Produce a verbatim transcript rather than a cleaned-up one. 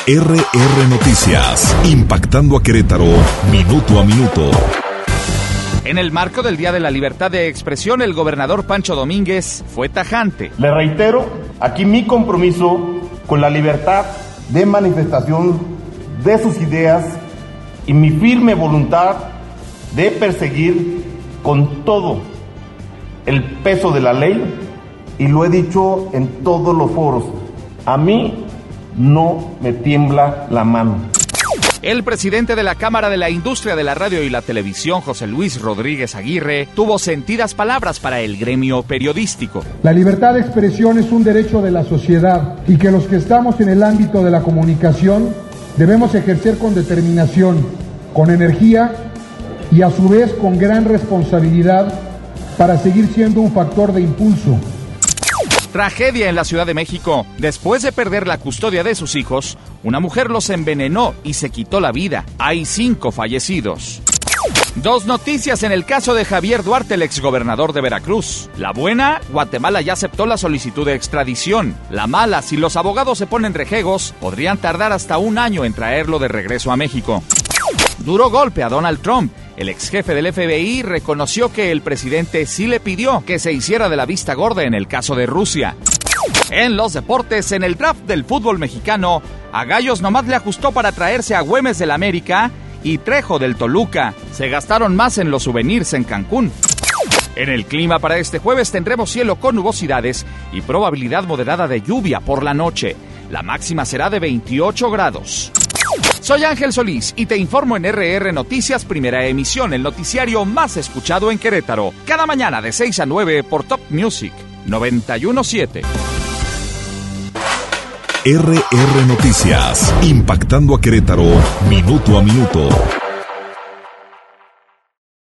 R R Noticias, impactando a Querétaro, minuto a minuto. En el marco del Día de la Libertad de Expresión, el gobernador Pancho Domínguez fue tajante. Le reitero aquí mi compromiso con la libertad de manifestación de sus ideas y mi firme voluntad de perseguir con todo el peso de la ley, y lo he dicho en todos los foros, a mí no me tiembla la mano. El presidente de la Cámara de la Industria de la Radio y la Televisión, José Luis Rodríguez Aguirre, tuvo sentidas palabras para el gremio periodístico. La libertad de expresión es un derecho de la sociedad y que los que estamos en el ámbito de la comunicación debemos ejercer con determinación, con energía y a su vez con gran responsabilidad para seguir siendo un factor de impulso. Tragedia en la Ciudad de México. Después de perder la custodia de sus hijos, una mujer los envenenó y se quitó la vida. Hay cinco fallecidos. Dos noticias en el caso de Javier Duarte, el exgobernador de Veracruz. La buena, Guatemala ya aceptó la solicitud de extradición. La mala, si los abogados se ponen rejegos, podrían tardar hasta un año en traerlo de regreso a México. Duro golpe a Donald Trump. El ex jefe del F B I reconoció que el presidente sí le pidió que se hiciera de la vista gorda en el caso de Rusia. En los deportes, en el draft del fútbol mexicano, a Gallos nomás le ajustó para traerse a Güemes del América y Trejo del Toluca. Se gastaron más en los souvenirs en Cancún. En el clima para este jueves tendremos cielo con nubosidades y probabilidad moderada de lluvia por la noche. La máxima será de veintiocho grados. Soy Ángel Solís y te informo en R R Noticias, primera emisión, el noticiario más escuchado en Querétaro. Cada mañana de seis a nueve por Top Music noventa y uno punto siete. R R Noticias, impactando a Querétaro, minuto a minuto.